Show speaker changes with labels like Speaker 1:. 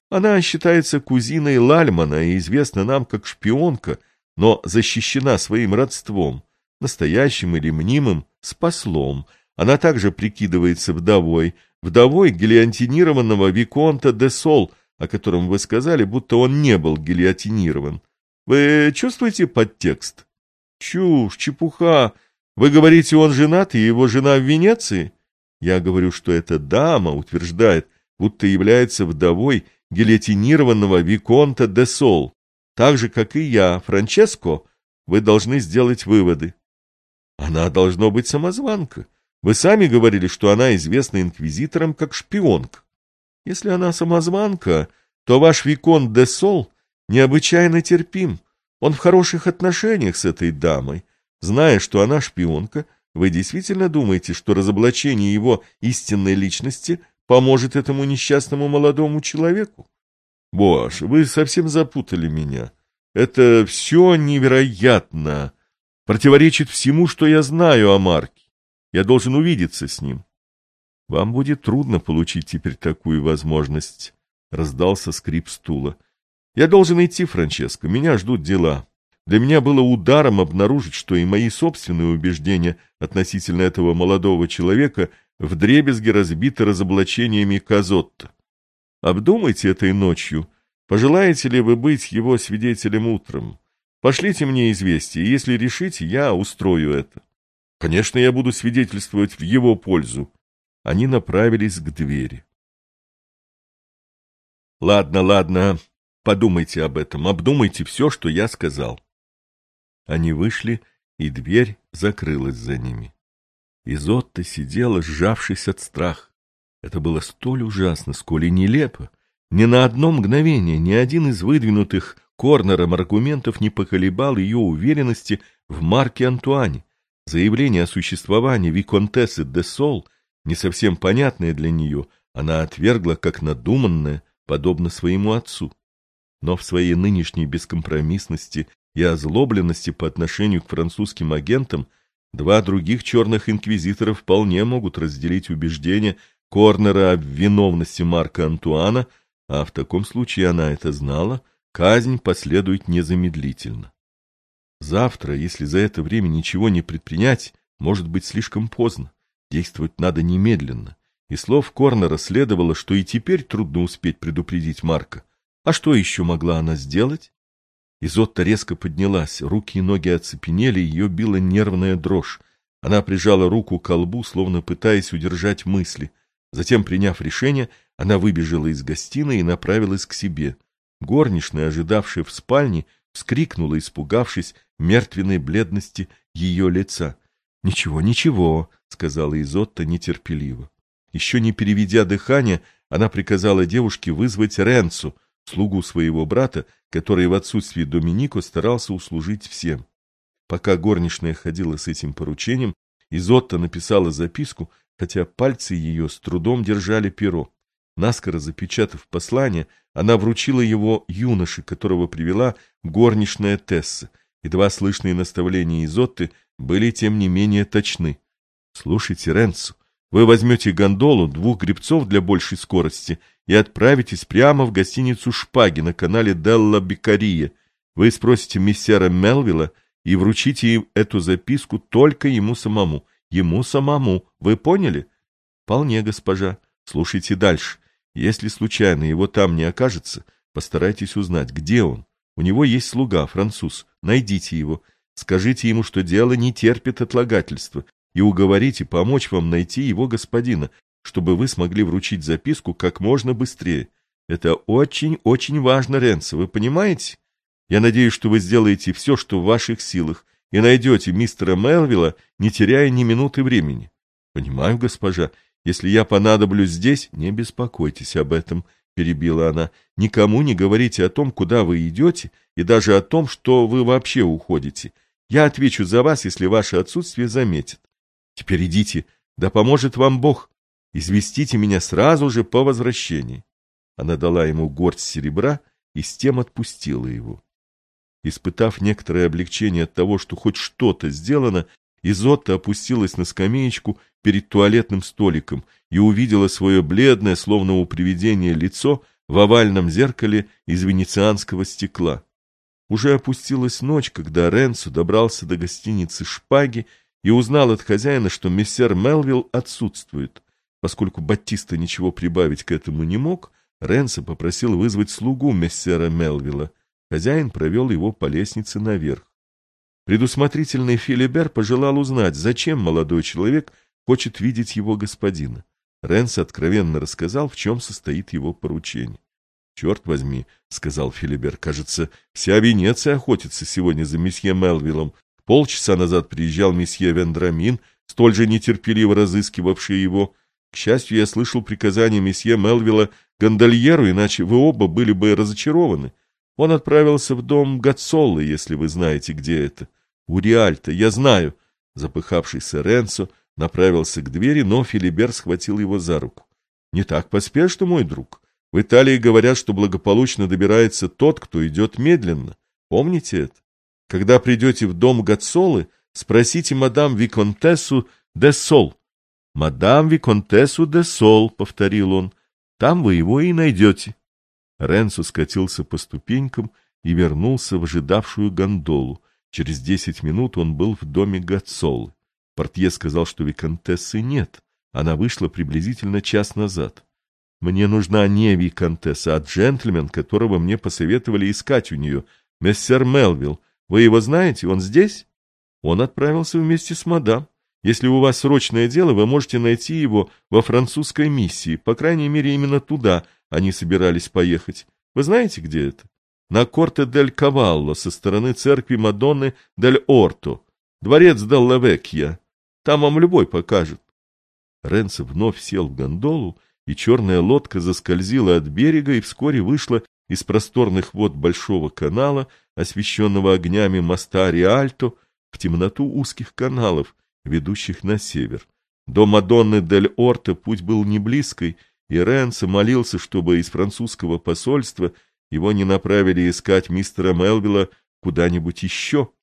Speaker 1: Она считается кузиной Лальмана и известна нам как шпионка, но защищена своим родством, настоящим или мнимым, с послом. Она также прикидывается вдовой гильотинированного виконта де Сол, о котором вы сказали, будто он не был гильотинирован. Вы чувствуете подтекст? Чушь, чепуха. Вы говорите, он женат, и его жена в Венеции? Я говорю, что эта дама утверждает, будто является вдовой гильотинированного виконта де Сол. Так же, как и я, Франческо, вы должны сделать выводы. Она должно быть самозванка. Вы сами говорили, что она известна инквизиторам как шпионка. Если она самозванка, то ваш виконт де Сол необычайно терпим. Он в хороших отношениях с этой дамой. Зная, что она шпионка, вы действительно думаете, что разоблачение его истинной личности поможет этому несчастному молодому человеку? Боже, вы совсем запутали меня. Это все невероятно. Противоречит всему, что я знаю о Марке. Я должен увидеться с ним. Вам будет трудно получить теперь такую возможность. Раздался скрип стула. Я должен идти, Франческо, меня ждут дела. Для меня было ударом обнаружить, что и мои собственные убеждения относительно этого молодого человека вдребезги разбиты разоблачениями Казотто. Обдумайте этой ночью. Пожелаете ли вы быть его свидетелем утром? Пошлите мне известие, и если решите, я устрою это. Конечно, я буду свидетельствовать в его пользу. Они направились к двери. Ладно, ладно, подумайте об этом, обдумайте все, что я сказал. Они вышли, и дверь закрылась за ними. Изотта сидела, сжавшись от страха. Это было столь ужасно, сколь и нелепо. Ни на одно мгновение ни один из выдвинутых Корнером аргументов не поколебал ее уверенности в Марке Антуане. Заявление о существовании виконтессы де Сол, не совсем понятное для нее, она отвергла как надуманное, подобно своему отцу. Но в своей нынешней бескомпромиссности и озлобленности по отношению к французским агентам два других черных инквизитора вполне могут разделить убеждения Корнера об виновности Марка Антуана, а в таком случае она это знала, казнь последует незамедлительно. Завтра, если за это время ничего не предпринять, может быть слишком поздно. Действовать надо немедленно. Из слов Корнера следовало, что и теперь трудно успеть предупредить Марка. А что еще могла она сделать? Изотта резко поднялась, руки и ноги оцепенели, ее била нервная дрожь. Она прижала руку к колбу, словно пытаясь удержать мысли. Затем, приняв решение, она выбежала из гостиной и направилась к себе. Горничная, ожидавшая в спальне, вскрикнула, испугавшись мертвенной бледности ее лица. — Ничего, ничего, — сказала Изотта нетерпеливо. Еще не переведя дыхание, она приказала девушке вызвать Ренцу, слугу своего брата, который в отсутствие Доминико старался услужить всем. Пока горничная ходила с этим поручением, Изотта написала записку, хотя пальцы ее с трудом держали перо. Наскоро запечатав послание, она вручила его юноше, которого привела горничная Тесса. Едва слышные наставления Изотты были, тем не менее, точны. — Слушайте, Ренцо, вы возьмете гондолу, 2 гребцов для большей скорости и отправитесь прямо в гостиницу «Шпаги» на канале Делла Беккария. Вы спросите мессера Мелвилла и вручите им эту записку только ему самому. Ему самому. Вы поняли? — Вполне, госпожа. Слушайте дальше. Если случайно его там не окажется, постарайтесь узнать, где он. У него есть слуга, француз. Найдите его. Скажите ему, что дело не терпит отлагательства, и уговорите помочь вам найти его господина, чтобы вы смогли вручить записку как можно быстрее. Это очень-очень важно, Ренцо, вы понимаете? Я надеюсь, что вы сделаете все, что в ваших силах, и найдете мистера Мелвилла, не теряя ни минуты времени. — Понимаю, госпожа. Если я понадоблюсь здесь, не беспокойтесь об этом, — перебила она. — Никому не говорите о том, куда вы идете, и даже о том, что вы вообще уходите. Я отвечу за вас, если ваше отсутствие заметят. Теперь идите, да поможет вам Бог. Известите меня сразу же по возвращении. Она дала ему горсть серебра и с тем отпустила его. Испытав некоторое облегчение от того, что хоть что-то сделано, Изотта опустилась на скамеечку перед туалетным столиком и увидела свое бледное, словно у привидения, лицо, в овальном зеркале из венецианского стекла. Уже опустилась ночь, когда Ренцо добрался до гостиницы «Шпаги» и узнал от хозяина, что мессер Мелвилл отсутствует. Поскольку Баттиста ничего прибавить к этому не мог, Ренцо попросил вызвать слугу мессера Мелвилла. Хозяин провел его по лестнице наверх. Предусмотрительный Филибер пожелал узнать, зачем молодой человек хочет видеть его господина. Ренцо откровенно рассказал, в чем состоит его поручение. — Черт возьми, — сказал Филибер, — кажется, вся Венеция охотится сегодня за месье Мелвиллом. Полчаса назад приезжал месье Вендрамин, столь же нетерпеливо разыскивавший его. К счастью, я слышал приказание месье Мелвилла гондольеру, иначе вы оба были бы разочарованы. Он отправился в дом Гаццоллы, если вы знаете, где это. У Риальто, я знаю. Запыхавшийся Ренцо направился к двери, но Филибер схватил его за руку. — Не так поспешно, мой друг. В Италии говорят, что благополучно добирается тот, кто идет медленно. Помните это? Когда придете в дом Гаццоллы, спросите мадам Виконтессу де Сол. — Мадам Виконтессу де Сол, — повторил он, — там вы его и найдете. Ренцо скатился по ступенькам и вернулся в ожидавшую гондолу. Через 10 минут он был в доме Гаццоллы. Портье сказал, что виконтессы нет. Она вышла приблизительно час назад. Мне нужна не виконтесса, а джентльмен, которого мне посоветовали искать у нее. Мессер Мелвилл. Вы его знаете? Он здесь? Он отправился вместе с мадам. Если у вас срочное дело, вы можете найти его во французской миссии. По крайней мере, именно туда они собирались поехать. Вы знаете, где это? На Корте-дель-Кавалло, со стороны церкви Мадонны дель Орто. Дворец Делла Векья. Там вам любой покажет. Ренцо вновь сел в гондолу, и черная лодка заскользила от берега и вскоре вышла из просторных вод большого канала, освещенного огнями моста Риальто, в темноту узких каналов, ведущих на север. До Мадонны дель Орто путь был не близкий, и Ренцо молился, чтобы из французского посольства его не направили искать мистера Мелвилла куда-нибудь еще.